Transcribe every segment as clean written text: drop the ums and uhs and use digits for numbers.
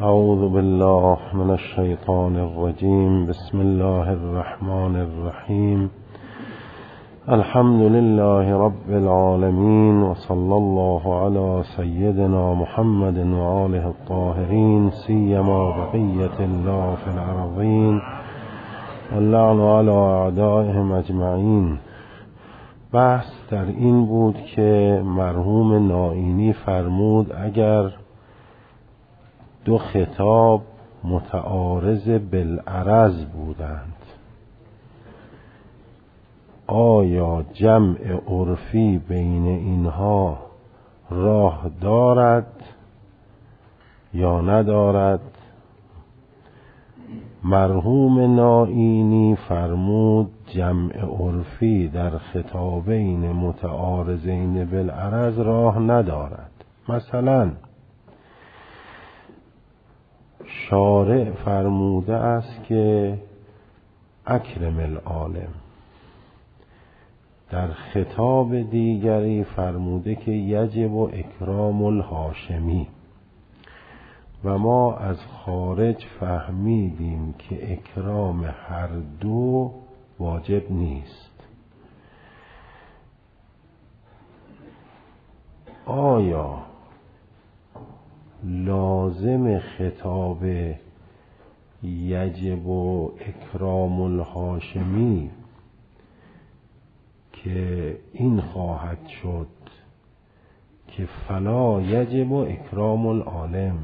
اعوذ بالله من الشیطان الرجیم. بسم الله الرحمن الرحیم. الحمد لله رب العالمین و صلی الله علی سیدنا محمد و آله الطاهرین سیما بقیة الله فی الارضین واللعن علی اعدائهم اجمعین. بحث در این بود که مرحوم نائینی فرمود اگر دو خطاب متعارض بالعرض بودند آیا جمع عرفی بین اینها راه دارد یا ندارد؟ مرحوم نائینی فرمود جمع عرفی در خطابین متعارضین بالعرض راه ندارد. مثلا شارع فرموده است که اکرم العالم، در خطاب دیگری فرموده که یجب اکرام الهاشمی، و ما از خارج فهمیدیم که اکرام هر دو واجب نیست. آیا لازم خطاب یجب اکرام الهاشمی که این خواهد شد که فلا یجب اکرام العالم،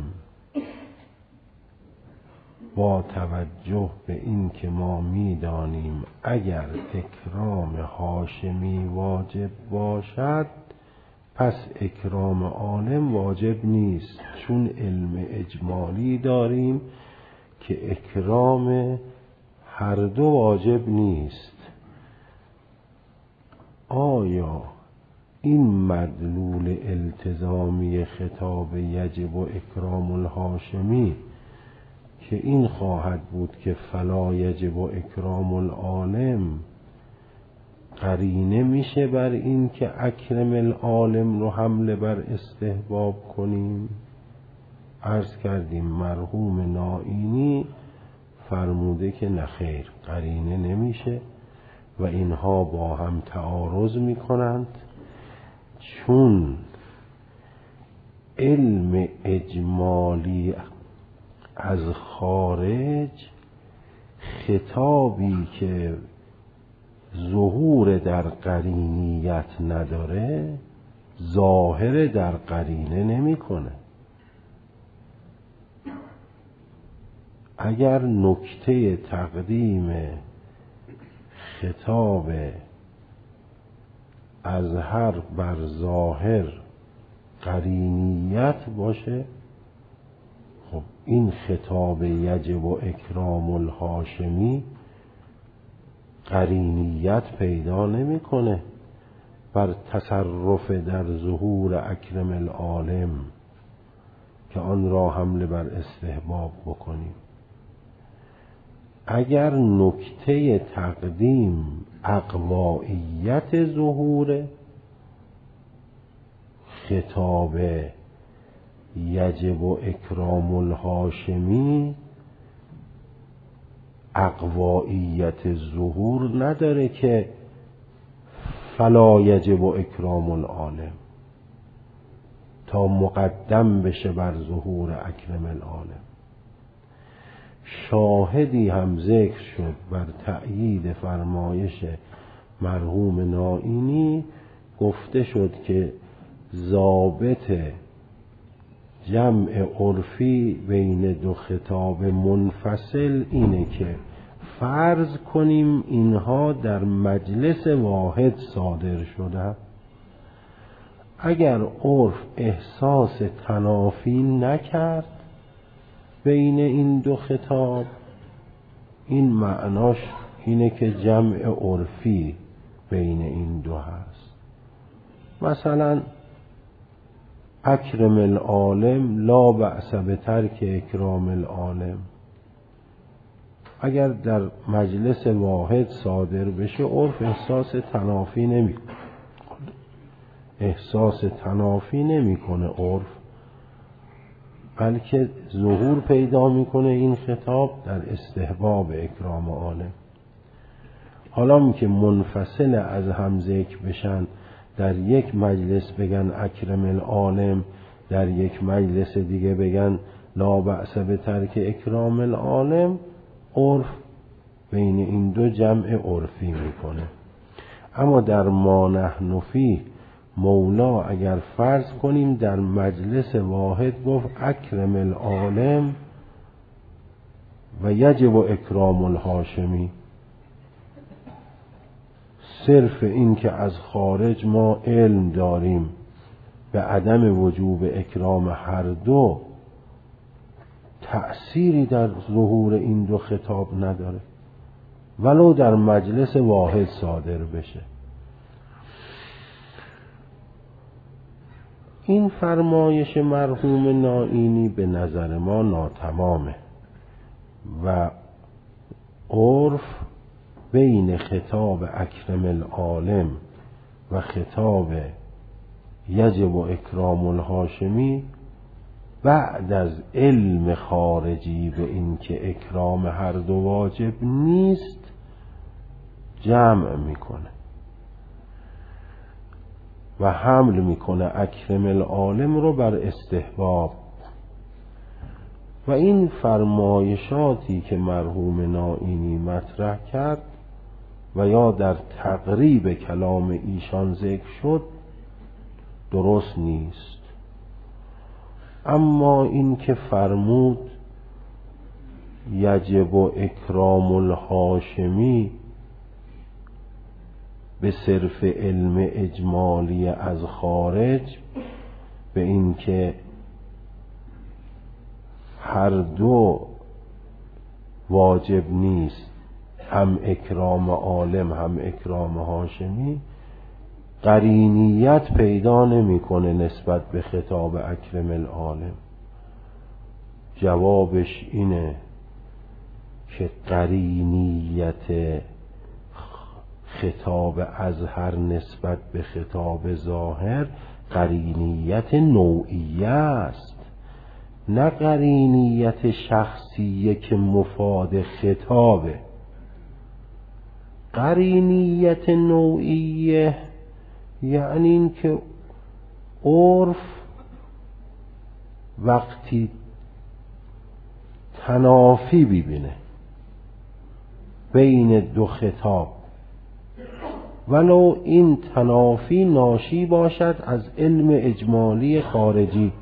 با توجه به این که ما می‌دانیم اگر اکرام هاشمی واجب باشد پس اکرام عالم واجب نیست، چون علم اجمالی داریم که اکرام هر دو واجب نیست. آیا این مدلول التزامی خطاب یجب و اکرام الهاشمی که این خواهد بود که فلا یجب و اکرام العالم قرینه میشه بر این که اکرم العالم رو حمله بر استحباب کنیم؟ عرض کردیم مرحوم نائینی فرموده که نخیر، قرینه نمیشه و اینها با هم تعارض میکنند، چون علم اجمالی از خارج خطابی که ظهور در قرینیت نداره ظاهر در قرینه نمیکنه. اگر نکته تقدیم خطاب اظهر بر ظاهر قرینیت باشه، خب این خطاب یجب و اکرام الهاشمی قرینیت پیدا نمیکنه بر تصرف در ظهور اکرم العالم که آن را حمله بر استحباب بکنیم. اگر نکته تقدیم اقوائیت ظهور خطاب یجب و اکرام الهاشمی اقوائیت ظهور نداره که فلا یجب و اکرام العالم تا مقدم بشه بر ظهور اکرم العالم. شاهدی هم ذکر شد بر تأیید فرمایش مرحوم نائینی، گفته شد که ضابط جمع عرفی بین دو خطاب منفصل اینه که فرض کنیم اینها در مجلس واحد صادر شده. اگر عرف احساس تنافی نکرد بین این دو خطاب، این معناش اینه که جمع عرفی بین این دو هست. مثلا اکرم العالم لا بأس بترک اکرام العالم، اگر در مجلس واحد صادر بشه عرف احساس تنافی نمیکنه عرف. بلکه ظهور پیدا میکنه این خطاب در استحباب اکرام عالم. حالا که منفصل از هم ذکر بشن، در یک مجلس بگن اکرم العالم، در یک مجلس دیگه بگن لا بأس به ترک اکرام العالم، عرف بین این دو جمع عرفی میکنه. اما در ما نحن فیه مولا اگر فرض کنیم در مجلس واحد گفت اکرم العالم و یجب اکرام الهاشمی، صرف این که از خارج ما علم داریم به عدم وجوب اکرام هر دو تأثیری در ظهور این دو خطاب نداره، ولو در مجلس واحد صادر بشه. این فرمایش مرحوم نائینی به نظر ما ناتمامه و عرف بین خطاب اکرم العالم و خطاب یجب اکرام الهاشمی بعد از علم خارجی به این که اکرام هر دو واجب نیست جمع میکنه و حمل میکنه اکرم العالم رو بر استحباب. و این فرمایشاتی که مرحوم نائینی مطرح کرد و یا در تقریب کلام ایشان ذکر شد درست نیست. اما این که فرمود یجب اکرام الهاشمی به صرف علم اجمالی از خارج، به این که هر دو واجب نیست، هم اکرام عالم هم اکرام هاشمی، قرینیت پیدا نمیکنه نسبت به خطاب اکرم العالم. جوابش اینه که قرینیت خطاب ازهر نسبت به خطاب ظاهر قرینیت نوعیه است، نه قرینیت شخصیه که مفاد خطابه. قرینیت نوعیه یعنی این که عرف وقتی تنافی ببینه بین دو خطاب، ولو این تنافی ناشی باشد از علم اجمالی خارجی،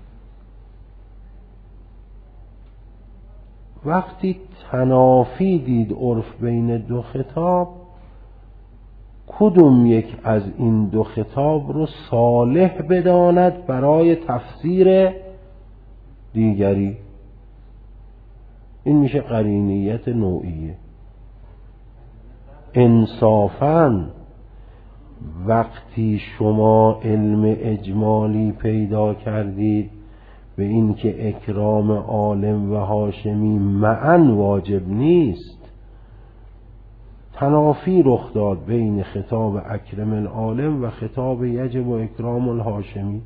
وقتی تنافی دید عرف بین دو خطاب، کدوم یک از این دو خطاب رو صالح بداند برای تفسیر دیگری؟ این میشه قرینیت نوعیه. انصافاً وقتی شما علم اجمالی پیدا کردید به این که اکرام عالم و هاشمی معاً واجب نیست، تنافی رخ داد بین خطاب اکرم العالم و خطاب یجب و اکرام الهاشمی،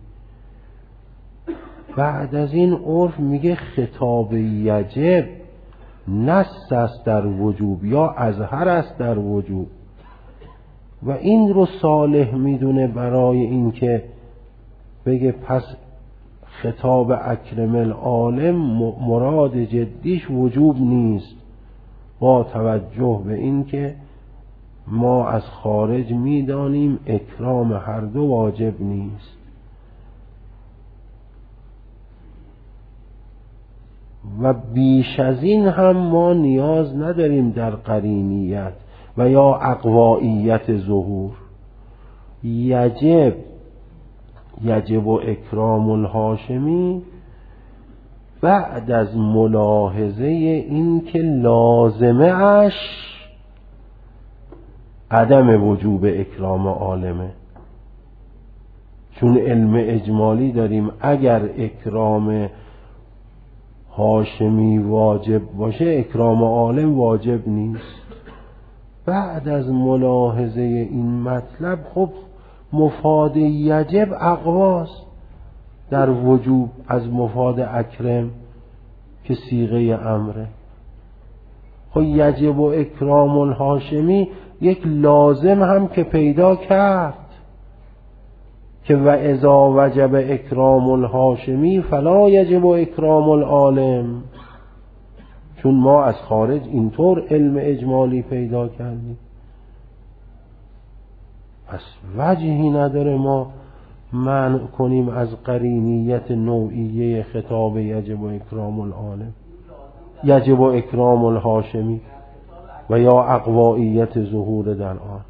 بعد از این عرف میگه خطاب یجب نص است در وجوب یا اظهر است در وجوب، و این رو صالح میدونه برای این که بگه پس خطاب اکرم العالم مراد جدیش وجوب نیست، با توجه به این که ما از خارج میدانیم اکرام هر دو واجب نیست. و بیش از این هم ما نیاز نداریم در قرینیت و یا اقوائیت ظهور. یجب و اکرام الهاشمی بعد از ملاحظه این که لازمه اش عدم وجوب اکرام عالمه، چون علم اجمالی داریم اگر اکرام هاشمی واجب باشه اکرام عالم واجب نیست. بعد از ملاحظه این مطلب خب مفاد یجب اقواست، در وجوب از مفاد اکرم که صیغه امره. خب یجب و اکرام الهاشمی یک لازم هم که پیدا کرد که و اذا وجب اکرام الهاشمی فلا یجب اکرام العالم، چون ما از خارج اینطور علم اجمالی پیدا کردیم. پس وجهی نداره ما منع کنیم از قرینیت نوعیه خطاب یجب و اکرام العالم، یجب و اکرام الهاشمی و یا اقوائیت ظهور در آن.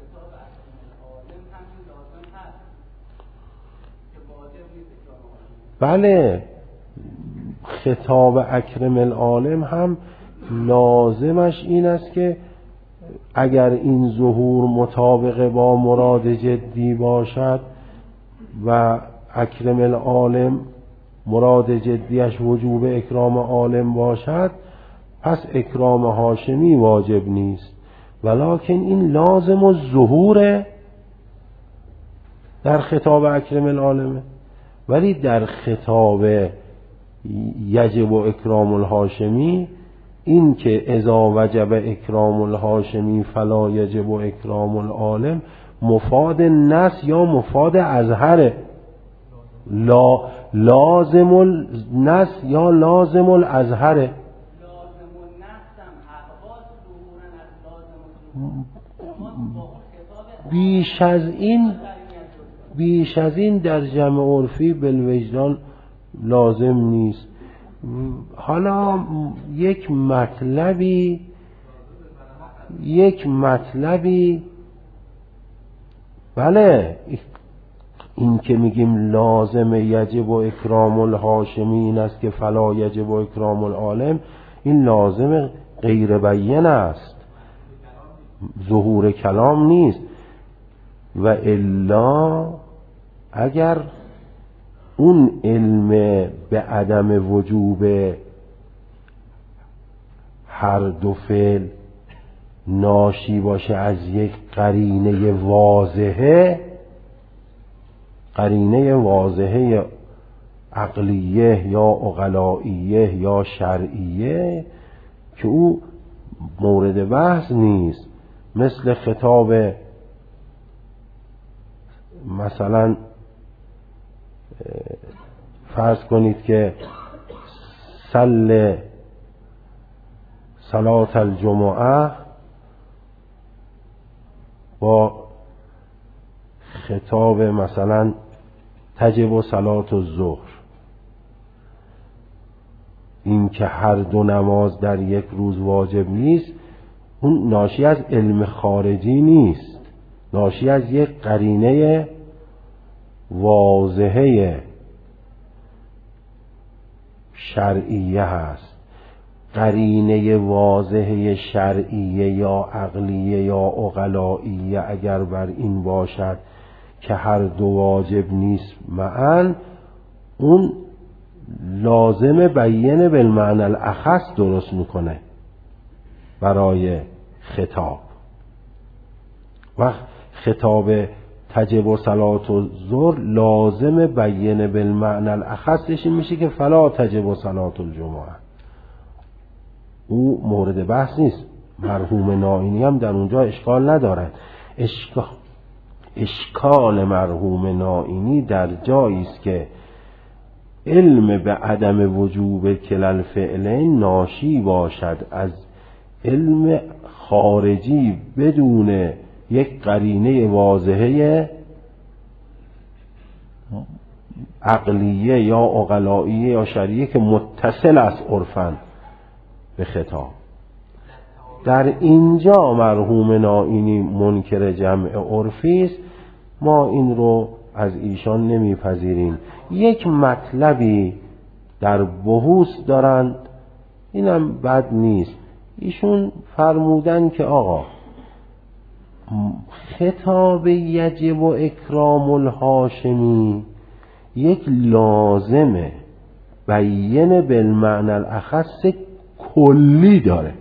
بله، خطاب اکرم العالم هم لازمش این است که اگر این ظهور مطابق با مراد جدی باشد و اکرم العالم مراد جدیش وجوب اکرام عالم باشد، پس اکرام هاشمی واجب نیست، ولکن این لازم الظهور در خطاب اکرم العالمه. ولی در خطاب یجب و اکرام الهاشمی این که اذا وجب اکرام الهاشمی فلا یجب و اکرام العالم مفاد نس یا مفاد اظهره، لازم النس یا لازم الاظهره. بیش از این در جمع عرفی بالوجدان لازم نیست. حالا یک مطلبی بله، این که میگیم لازم یجب و اکرام الهاشمی این است که فلا یجب و اکرام العالم، این لازم غیر بیان است، ظهور کلام نیست. و الا اگر اون علم به عدم وجوب هر دو فعل ناشی باشه از یک قرینه واضحه عقلیه یا عقلائیه یا شرعیه که او مورد بحث نیست، مثل خطاب مثلا فرض کنید که صلات الجمعه با خطاب مثلا تجب صلات الظهر، این که هر دو نماز در یک روز واجب نیست، اون ناشی از علم خارجی نیست، ناشی از یک قرینه واضحه شرعیه هست. قرینه واضحه شرعیه یا عقلیه یا عقلائیه اگر بر این باشد که هر دو واجب نیست معاً، اون لازم بیان بالمعنی الاخص درست میکنه برای خطاب. و خطاب تجب و صلات و ظهر لازم بیان بالمعنی الاخصش میشه که فلا تجب و صلات الجمعه، او مورد بحث نیست. مرحوم نائینی هم در اونجا اشکال ندارد. اشکال مرحوم نائینی در جایی است که علم به عدم وجوب کلل فعلین ناشی باشد از علم خارجی بدون یک قرینه واضحه عقلیه یا عقلائیه یا شرعیه که متصل است عرفاً به خطاب. در اینجا مرحوم نائینی منکر جمع عرفی است، ما این رو از ایشان نمیپذیریم. یک مطلبی در بحوث دارند، اینم بد نیست. ایشون فرمودن که آقا خطاب یجب و اکرام الهاشمی یک لازمه بیان بالمعنی الاخص کلی داره.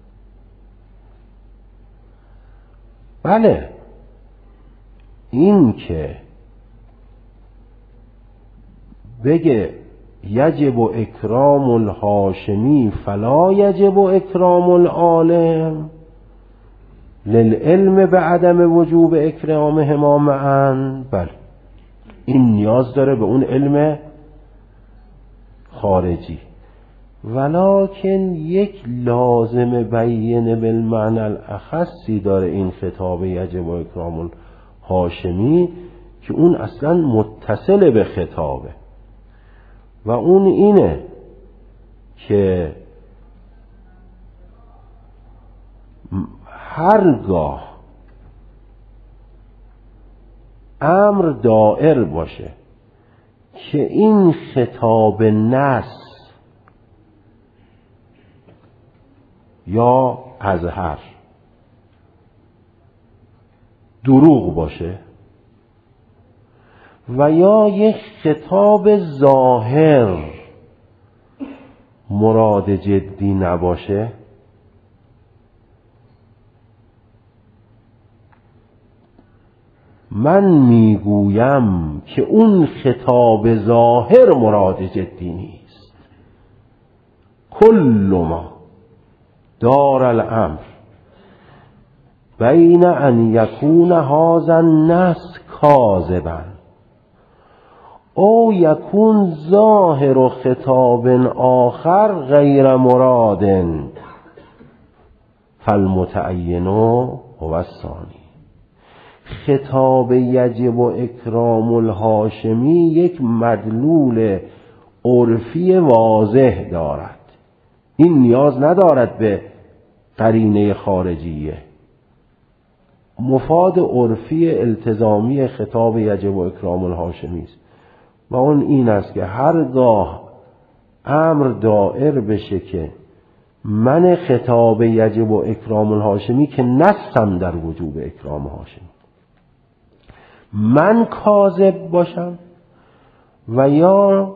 بله، این که بگه یجب اکرام الهاشمی فلا یجب اکرام العالم للعلم به عدم وجوب اکرامهما معا، بله این نیاز داره به اون علم خارجی، ولکن یک لازم بیان بالمعنی الاخصی داره این خطاب یجب اکرام الهاشمی که اون اصلا متصل به خطابه و اون اینه که هرگاه امر دائر باشه که این خطاب نص یا اظهر دروغ باشه و یا یک خطاب ظاهر مراد جدی نباشه، من میگویم که اون خطاب ظاهر مراد جدی نیست. کل ما دار الامر بین ان یکون هذا النص کاذبا او یکون ظاهر خطاب آخر غیر مراد فالمتعین هو الثانی. خطاب یجب و اکرام الهاشمی یک مدلول عرفی واضح دارد، این نیاز ندارد به قرینه خارجیه. مفاد عرفی التزامی خطاب یجب و اکرام الهاشمی است و اون این است که هرگاه امر دائر بشه که من خطاب یجب و اکرام الهاشمی که نصم در وجوب اکرام هاشمی من کاذب باشم و یا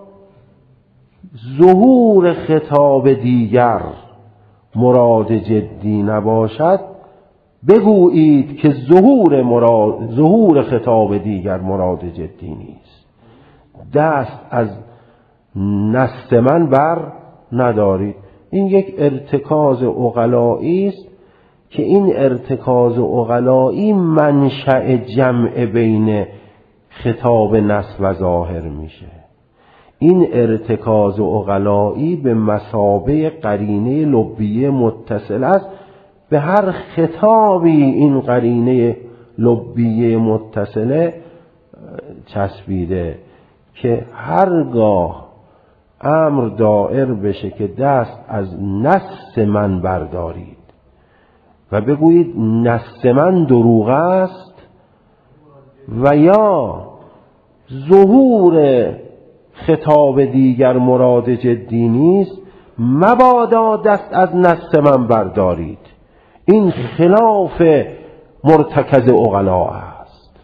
ظهور خطاب دیگر مراد جدی نباشد، بگویید که ظهور خطاب دیگر مراد جدی نیست، دست از نص من بر ندارید. این یک ارتکاز عقلایی است که این ارتکاز عقلایی منشأ جمع بین خطاب نص و ظاهر میشه. این ارتکاز عقلایی به مثابه قرینه لبیه متصل است، به هر خطابی این قرینه لبیه متصله چسبیده که هرگاه امر دائر بشه که دست از نص من بردارید و بگویید نص من دروغ است و یا ظهور خطاب دیگر مراد جدی نیست، مبادا دست از نص من بردارید، این خلاف مرتکز عقلا است.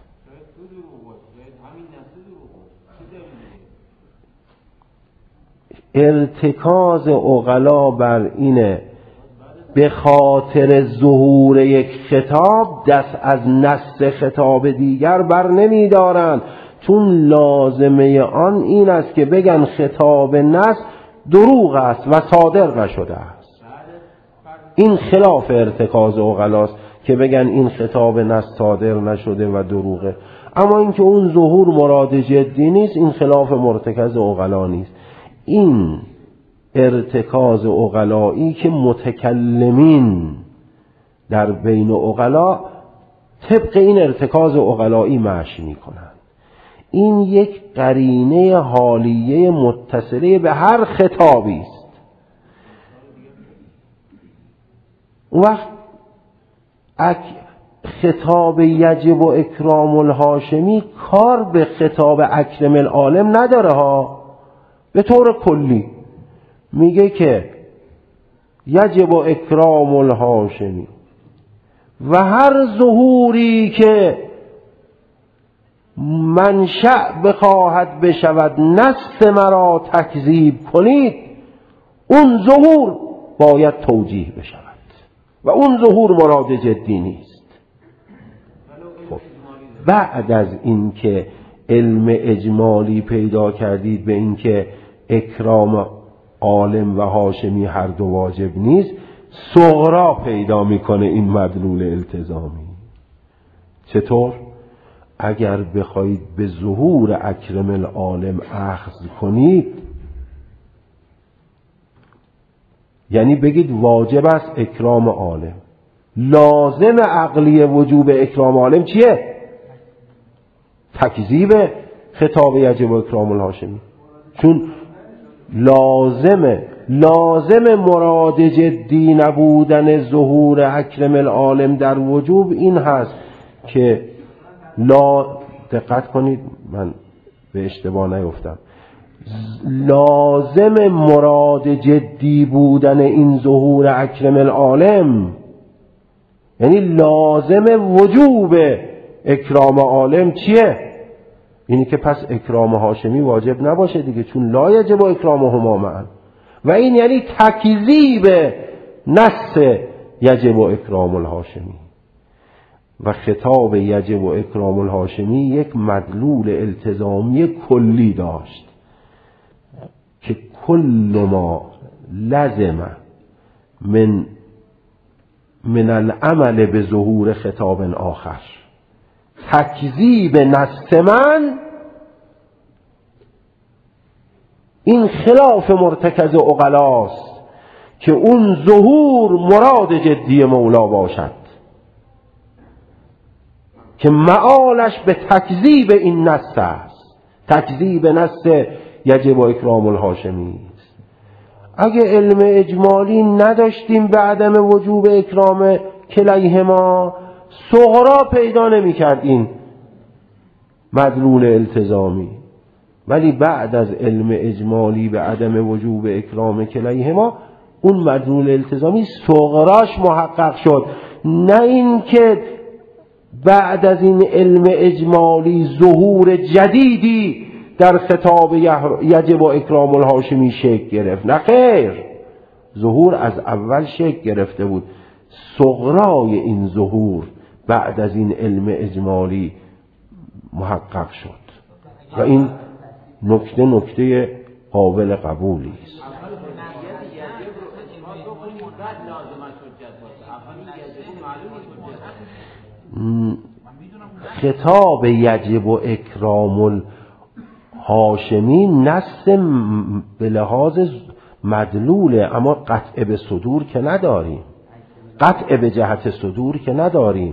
ارتکاز عقلا بر اینه به خاطر ظهور یک خطاب دست از نص خطاب دیگر بر نمی دارند، چون لازمه آن این است که بگن خطاب نص دروغ است و صادر نشده است. این خلاف ارتکاز عقلاست که بگن این خطاب نص صادر نشده و دروغه. اما اینکه اون ظهور مراد جدی نیست، این خلاف مرتکز عقلا نیست. این ارتکاز عقلایی که متکلمین در بین عقلا طبق این ارتکاز عقلایی مشی میکنند. این یک قرینه حالیه متصله به هر خطابی است. اون وقت خطاب یجب و اکرام الهاشمی کار به خطاب اکرم العالم نداره ها. به طور کلی میگه که یجب و اکرام الهاشمی و هر ظهوری که منشأ بخواهد بشود نص مرا تکذیب کنید، اون ظهور باید توجیه بشود و اون ظهور مراد جدی نیست. خب بعد از این که علم اجمالی پیدا کردید به اینکه اکرام عالم و هاشمی هر دو واجب نیست، صغرا پیدا میکنه این مدلول التزامی. چطور؟ اگر بخواید به ظهور اکرم العالم اخذ کنید، یعنی بگید واجب است اکرام عالم، لازم عقلی وجوب اکرام عالم چیه؟ تکذیب خطاب یجب اکرام الهاشمی. چون لازم مراد جدی نبودن ظهور اکرم العالم در وجوب این هست که دقت کنید من به اشتباه نیفتم، لازم مراد جدی بودن این ظهور اکرم العالم یعنی لازم وجوب اکرام عالم چیه؟ اینی که پس اکرام هاشمی واجب نباشه دیگه، چون لا یجب اکرامهما معا، و این یعنی تکذیب نص یجب اکرام الهاشمی. و خطاب یجب اکرام الهاشمی یک مدلول التزامی کلی داشت که کل ما لزم من العمل به ظهور خطاب آخر تکذیب نص من، این خلاف مرتکز عقلاست که اون ظهور مراد جدی مولا باشد که معالش به تکذیب این نص است، تکذیب نص یجب و اکرام الهاشمی است. اگه علم اجمالی نداشتیم به عدم وجوب اکرام کلیهما، صغرا پیدا نمی کردیم مدلول التزامی، ولی بعد از علم اجمالی به عدم وجوب اکرام کلیهما اون مدلول التزامی صغراش محقق شد. نه این که بعد از این علم اجمالی ظهور جدیدی در خطاب یجب و اکرام الهاشمی شکل گرفت، نه خیر، ظهور از اول شکل گرفته بود. صغرای این ظهور بعد از این علم اجمالی محقق شد و این نکته قابل قبولی است. خطاب یجب و اکرام الهاشمی نص به لحاظ مدلوله، اما قطع به صدور که نداریم، قطع به جهت صدور که نداریم.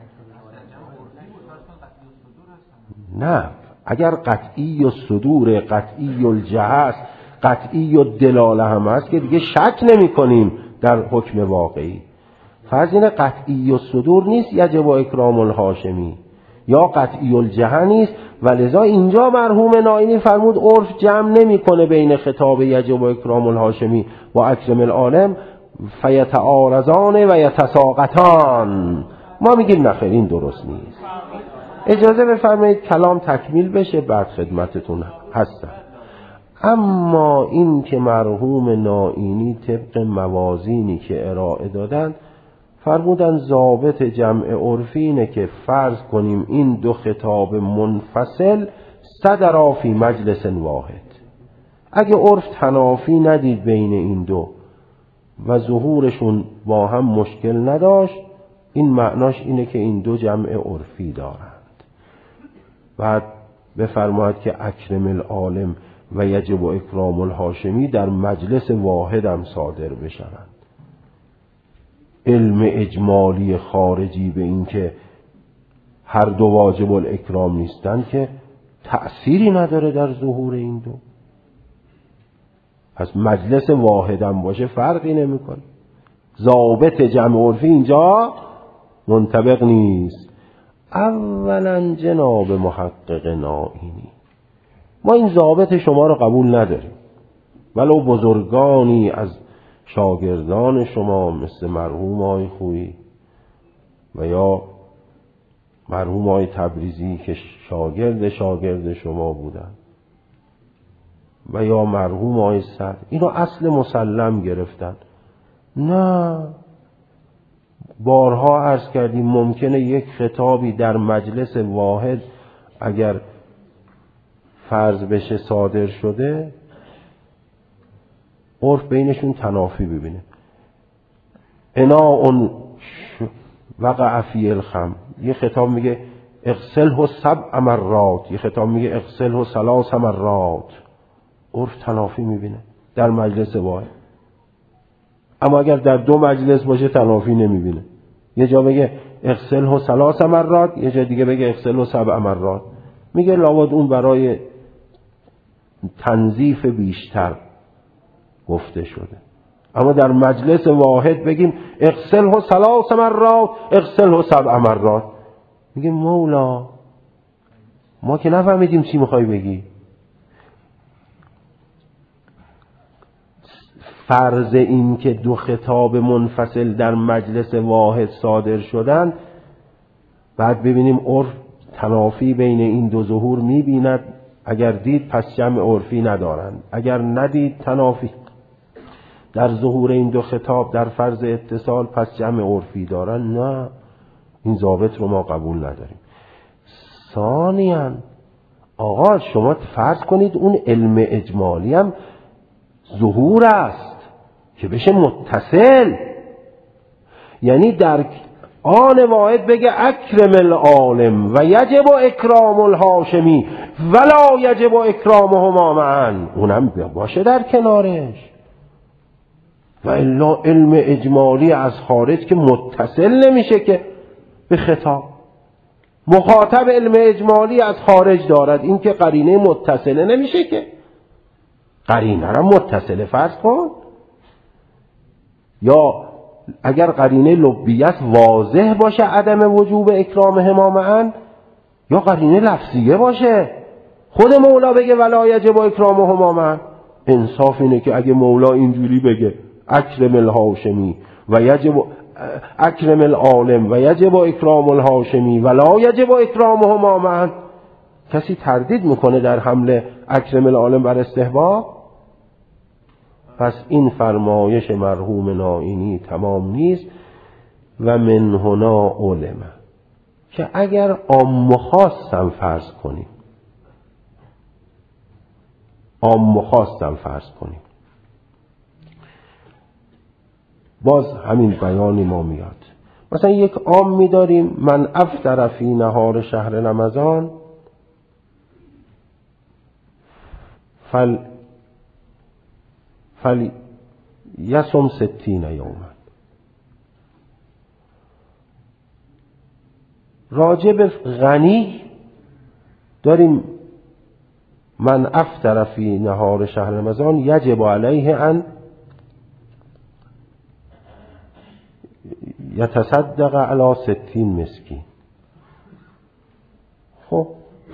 نه، اگر قطعی و صدور، قطعی الجهت، قطعی و دلاله هم هست که دیگه شک نمی کنیم در حکم واقعی. فرض اینه قطعی و صدور نیست یجب و اکرام الهاشمی، یا قطعی الجهت نیست، ولذا اینجا مرحوم نائینی فرمود عرف جمع نمی کنه بین خطاب یجب و اکرام الهاشمی و اکرم العالم فیتعارضان و یتساقطان. ما میگیم نخیر، این درست نیست. اجازه بفرمایید کلام تکمیل بشه بعد خدمتتون هستم. اما این که مرحوم نائینی طبق موازینی که ارائه دادن فرمودن ضابط جمع عرفی اینه که فرض کنیم این دو خطاب منفصل صدرا فی مجلس واحد. اگه عرف تنافی ندید بین این دو و ظهورشون با هم مشکل نداشت، این معناش اینه که این دو جمع عرفی دارند. بعد بفرماید که اکرم العالم و یجب و اکرام الهاشمی در مجلس واحد هم صادر بشوند. علم اجمالی خارجی به این که هر دو واجب الاکرام نیستن که تأثیری نداره در ظهور این دو. پس مجلس واحد هم باشه فرقی نمیکنه. ضابط جمع عرفی اینجا منطبق نیست. اولا جناب محقق نائینی، ما این ضابط شما رو قبول نداریم، ولو بزرگانی از شاگردان شما مثل مرحوم آقای خویی و یا مرحوم آقای تبریزی که شاگرد شما بودن و یا مرحوم آقای سعد، اینو اصل مسلم گرفتن. نه، بارها عرض کردیم ممکنه یک خطابی در مجلس واحد اگر فرض بشه صادر شده، عرف بینشون تنافی ببینه. اناء وقع فی الخمر، یه خطاب میگه اغسله 7 مرات، یه خطاب میگه اغسله 3 مرات. عرف تنافی میبینه در مجلس واحد. اما اگر در 2 مجلس باشه تنافی نمیبینه. یه جا بگه اغسله 3 مرات، یه جا دیگه بگه اغسله 7 مرات. میگه لابد اون برای تنظیف بیشتر گفته شده. اما در مجلس واحد بگیم اغسله 3 مرات، اغسله 7 مرات، میگه مولا ما که نفهمیدیم چی میخوای بگی. فرض این که 2 خطاب منفصل در مجلس واحد صادر شدن، بعد ببینیم عرف تنافی بین این 2 ظهور میبیند. اگر دید پس جمع عرفی ندارند، اگر ندید تنافی در ظهور این 2 خطاب در فرض اتصال پس جمع عرفی دارن. نه، این ضابط رو ما قبول نداریم. ثانیاً آقا شما فرض کنید اون علم اجمالی هم ظهور است که بشه متصل، یعنی در آن واحد بگه اکرم العالم و یجب اکرام الهاشمی ولا یجب اکرامهما معا، اونم باشه در کنارش. و الا علم اجمالی از خارج که متصل نمیشه که به خطاب. مخاطب علم اجمالی از خارج دارد، این که قرینه متصله نمیشه که. قرینه را متصله فرض کن، یا اگر قرینه لبیت واضح باشه عدم وجوب اکرامهما معا، یا قرینه لفظیه باشه. خود مولا بگه ولا یجب اکرامهما معا. انصاف اینه که اگه مولا اینجوری بگه اکرم الهاشمی و یجب اکرم العالم و یجب اکرام الهاشمی ولا یجب اکرامهما معا، کسی تردید میکنه در حمل اکرم العالم بر استحباب؟ پس این فرمایش مرحوم نائینی تمام نیست. و من هنا علم که اگر عام خاصم فرض کنیم، عام خاصم فرض کنیم، باز همین بیانی ما میاد. مثلا یک عام میداریم من افطر فی نهار شهر رمضان یصم 60 یوما. راجب غنی داریم من افطر فی نهار شهر رمضان یجب علیه ان یتصدق علی 60 مسکین. خب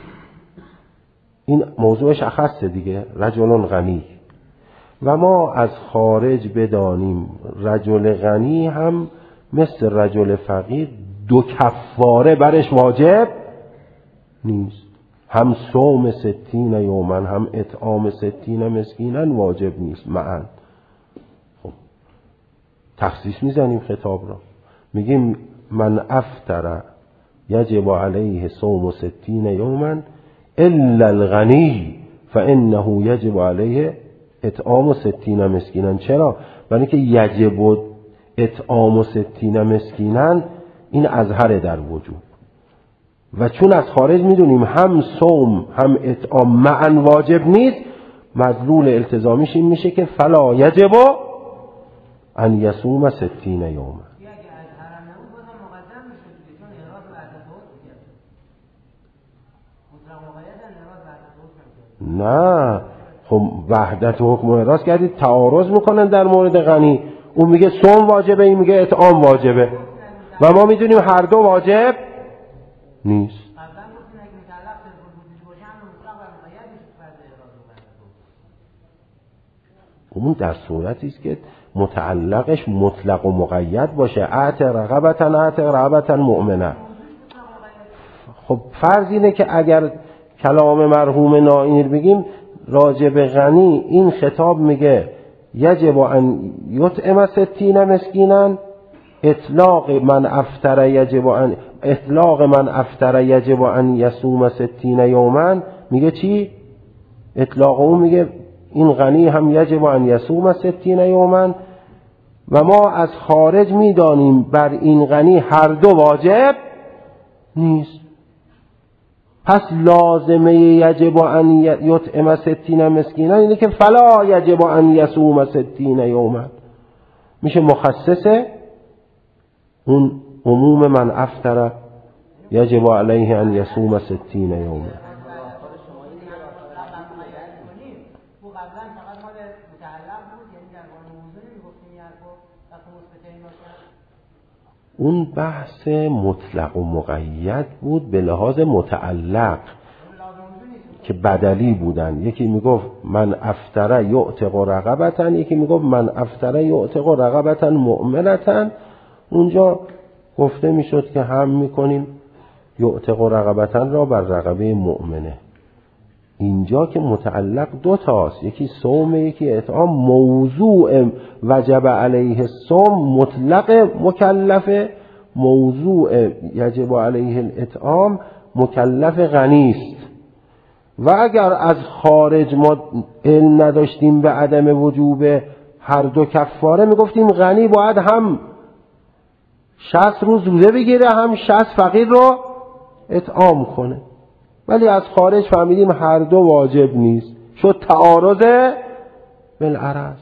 این موضوعش اخصه دیگه، رجل غنی. و ما از خارج بدانیم رجل غنی هم مثل رجل فقیر 2 کفاره برش واجب نیست. هم صوم 60 یوما هم اطعام 60 مسکینا واجب نیست معا. خب تخصیص میزنیم خطاب را، میگیم من افطر یجب علیه صوم 60 یوما الا الغنی فانه یجب علیه اطعام 60 مسکینا. چرا؟ برای اینکه یجب اطعام 60 مسکینا این اظهر در وجوب، و چون از خارج میدونیم هم صوم هم اطعام معا واجب نیست، مدلول التزامیش این میشه که فلا یجب ان یصوم 60 یوما. نه خب وحدت حکم و احراز کردید، تعارض میکنن در مورد غنی. اون میگه صوم واجبه، این میگه اطعام واجبه، و ما میدونیم هر دو واجب نیست. اون در صورتی است که متعلقش مطلق و مقید باشه. اعتق رغبتا مؤمنه. خب فرض اینه که اگر کلام مرحوم نائینی بگیم راجع به غنی این خطاب میگه یجب ان یطعم 60 مسکینا، اطلاق من افطر یجب ان یصوم 60 یوما میگه چی؟ اطلاق اون میگه این غنی هم یجب ان یصوم 60 یوما و ما از خارج میدانیم بر این غنی هر دو واجب نیست. پس لازمه یجب ان یطعم 60 مسکینا اینه که فلا یجب ان یصوم 60 یوما، میشه مخصصه اون عموم من افطر یجب علیه ان یصوم 60 یوما. اون بحث مطلق و مقید بود به لحاظ متعلق که بدلی بودن. یکی میگفت من افطر یعتق رقبتن، یکی میگفت من افطر یعتق رقبتن مؤمنتن. اونجا گفته میشد که هم میکنیم یعتق رقبتن را بر رقبه مؤمنه. اینجا که متعلق دو تاست، یکی صوم یکی اطعام. موضوع وجب علیه الصوم مطلق مکلفه، موضوع یجب علیه الاطعام مکلف غنی است. و اگر از خارج ما علم نداشتیم به عدم وجوب هر دو کفاره، میگفتیم غنی باید هم 60 روز روزه بگیره هم 60 فقیر رو اطعام کنه. ولی از خارج فهمیدیم هر دو واجب نیست، شد تعارض بالعرض.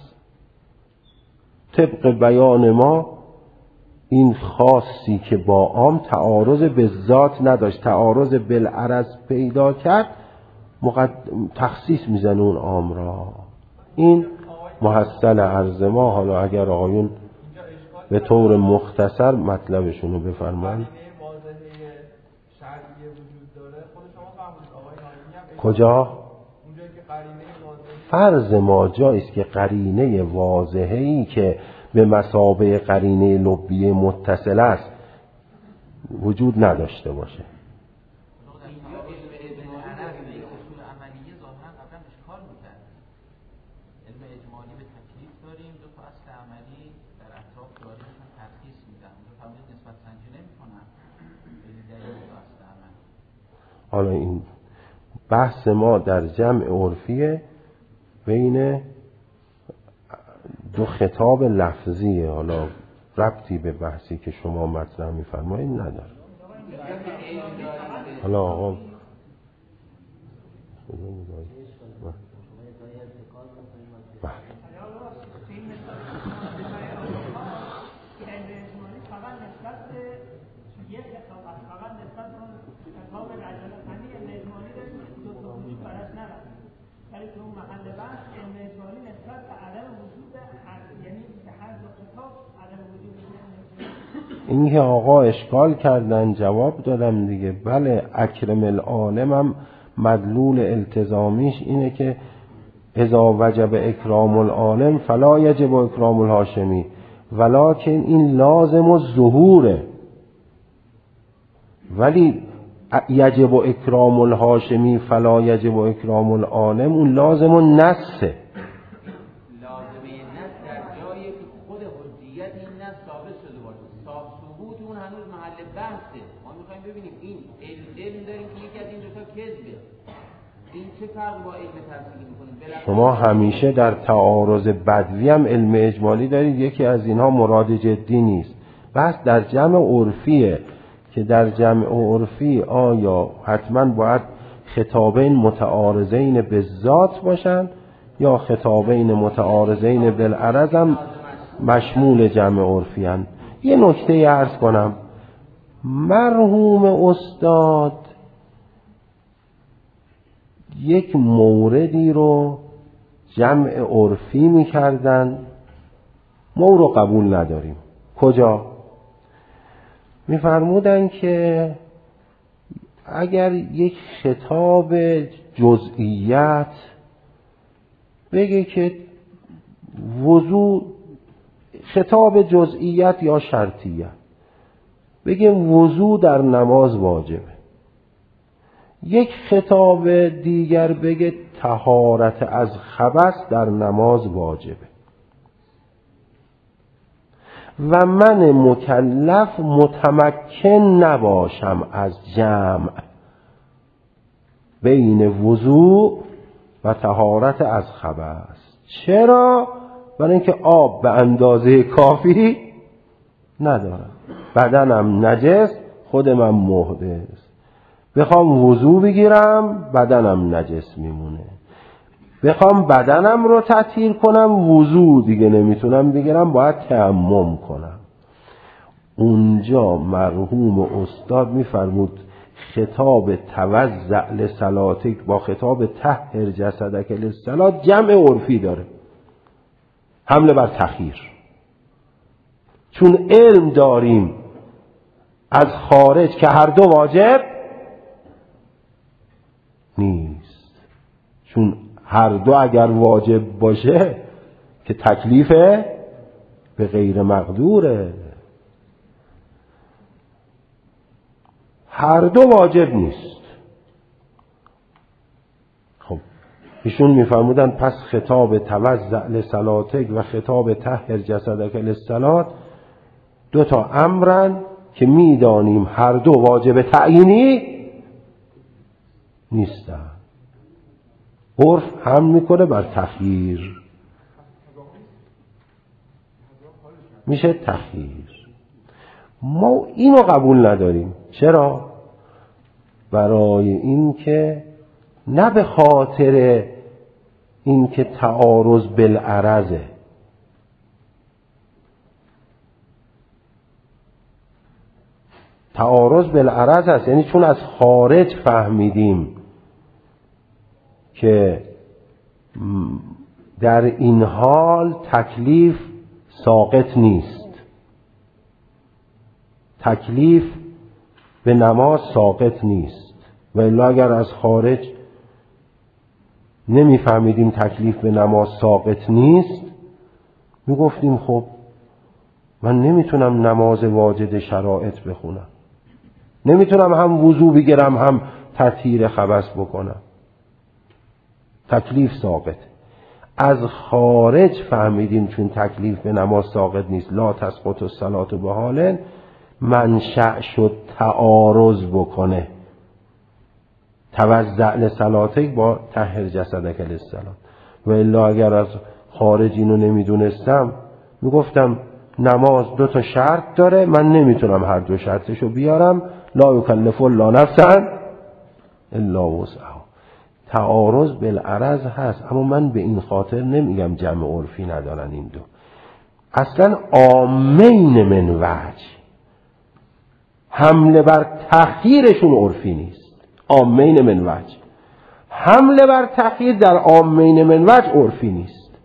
طبق بیان ما این خاصی که با عام تعارض به ذات نداشت، تعارض بالعرض پیدا کرد، تخصیص میزنه اون عام را. این محصل عرض ما. حالا اگر آقایون به طور مختصر مطلبشونو بفرمایید. کجا؟ فرض ما جاییست که قرینه واضحه‌ای که به مثابه قرینه لبیه متصل است وجود نداشته باشه. حالا این بحث ما در جمع عرفیه بین دو خطاب لفظیه، حالا ربطی به بحثی که شما مطرح می‌فرمایید نداره. حالا آقا این که آقا اشکال کردن جواب دادم دیگه. بله اکرم العالم هم مدلول التزامیش اینه که اذا وجب اکرام العالم فلا یجب اکرام الهاشمی، ولکن این لازم الظهوره. ولی یجب اکرام الهاشمی فلا یجب اکرام العالم اون لازم النسه. شما همیشه در تعارض بدوی هم علم اجمالی دارید، یکی از اینها مراد جدی نیست. بس در جمع عرفیه که در جمع عرفی آیا حتما باید خطابین متعارضین به ذات باشن یا خطابین متعارضین بالعرض هم مشمول جمع عرفی هن. یه نکته عرض کنم، مرحوم استاد یک موردی رو جمع عرفی می‌کردن، ما او رو قبول نداریم. کجا؟ می‌فرمودن که اگر یک خطاب جزئیات بگه که وضو، خطاب جزئیات یا شرطیه بگه وضو در نماز واجبه، یک خطاب دیگر بگه طهارت از خبث در نماز واجبه، و من مکلف متمکن نباشم از جمع بین وضوء و طهارت از خبث. چرا؟ برای اینکه آب به اندازه کافی ندارم، بدنم نجس، خود من محدث. بخوام وضو بگیرم بدنم نجس میمونه، بخوام بدنم رو تطهیر کنم وضو دیگه نمیتونم بگیرم، باید تیمم کنم. اونجا مرحوم استاد میفرمود خطاب توزع لصلاتک با خطاب طهر جسدک للصلات جمع عرفی داره، حمله بر تخییر. چون علم داریم از خارج که هر دو واجب نیست، چون هر دو اگر واجب باشه که تکلیف به غیر مقدوره، هر دو واجب نیست. خب ایشون میفرمودن پس خطاب توزع لصلاتک و خطاب طهر جسدک للصلات دو تا امرن که میدانیم هر دو واجب تعیینی نیستن. عرف هم میکنه بر تخییر، میشه تخییر. ما اینو قبول نداریم. چرا؟ برای این که نه به خاطر این که تعارض بالعرضه، تعارض بالعرض است، یعنی چون از خارج فهمیدیم که در این حال تکلیف ساقط نیست، تکلیف به نماز ساقط نیست. و الا اگر از خارج نمیفهمیدیم تکلیف به نماز ساقط نیست، میگفتیم خب من نمیتونم نماز واجد شرایط بخونم، نمیتونم هم وضو بگیرم هم تطهیر خبث بکنم، تکلیف ساقط. از خارج فهمیدیم چون تکلیف به نماز ساقط نیست، لا تسقط الصلاة بحال، منشأ شد تعارض بکنه توزع لصلاتک با طهر جسدک للصلات. و الا اگر از خارج اینو نمیدونستم میگفتم نماز دو تا شرط داره، من نمیتونم هر دو شرطشو بیارم، لا یکلف الله نفسا الا وسعها. تعارض بالعرض هست، اما من به این خاطر نمیگم جمع عرفی ندارن این دو، اصلا عامین من وجه، حمله بر تخییرشون عرفی نیست. عامین من وجه، حمله بر تخییر در عامین من وجه عرفی نیست.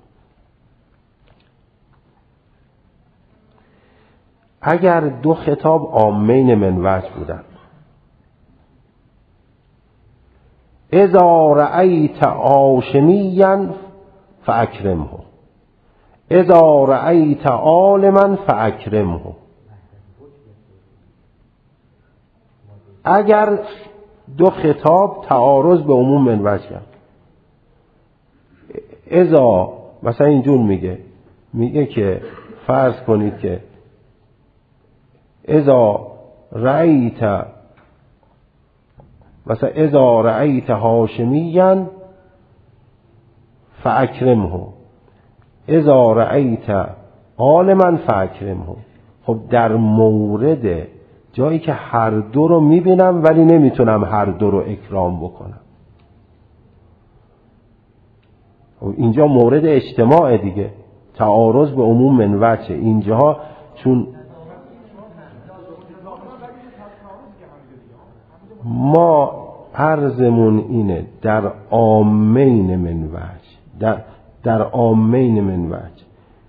اگر دو خطاب عامین من وجه بودن، اذا رأیت عاشمیا فاکرمه، اذا رأیت عالما فاکرمه. اگر دو خطاب تعارض به عموم من وجه کرد، اذا مثلا اینجور میگه که فرض کنید که اذا رأیت مثلا اذا رأیت هاشمیا فاکرمه، اذا رأیت عالما فاکرمه. خب در مورد جایی که هر دو رو میبینم ولی نمیتونم هر دو رو اکرام بکنم، اینجا مورد اجتماع دیگه، تعارض به عموم من وجه. اینجا چون ما عرضمون اینه در عامین من وجه، در عامین من وجه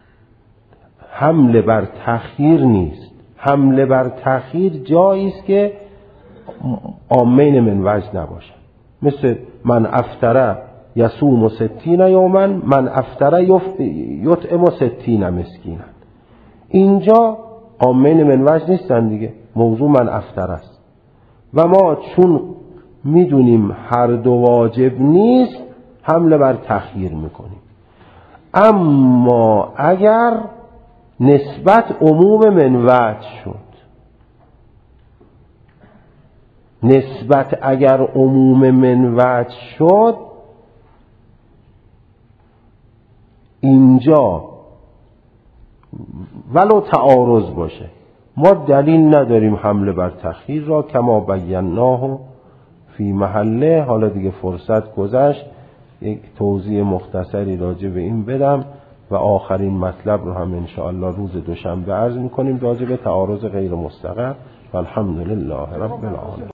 حمله بر تخییر نیست. حمله بر تخییر جایی است که عامین من وجه نباشه، مثل من افطر یصوم 60 یوما، من افطر یطعم 60 مسکینا. اینجا عامین من وجه نیستن دیگه، موضوع من افطر است. و ما چون میدونیم هر دو واجب نیست حمله بر تخییر میکنیم. اما اگر نسبت عموم من وجه شد، نسبت اگر عموم من وجه شد، اینجا ولو تعارض باشه ما دلیل نداریم حمله بر تأخیر را، کما بیناه فی محله. حالا دیگه فرصت گذشت، یک توضیح مختصری راجع به این بدم و آخرین مطلب رو هم انشاءالله روز دوشنبه عرض میکنیم راجع به تعارض غیر مستقر. والحمدلله رب العالمین.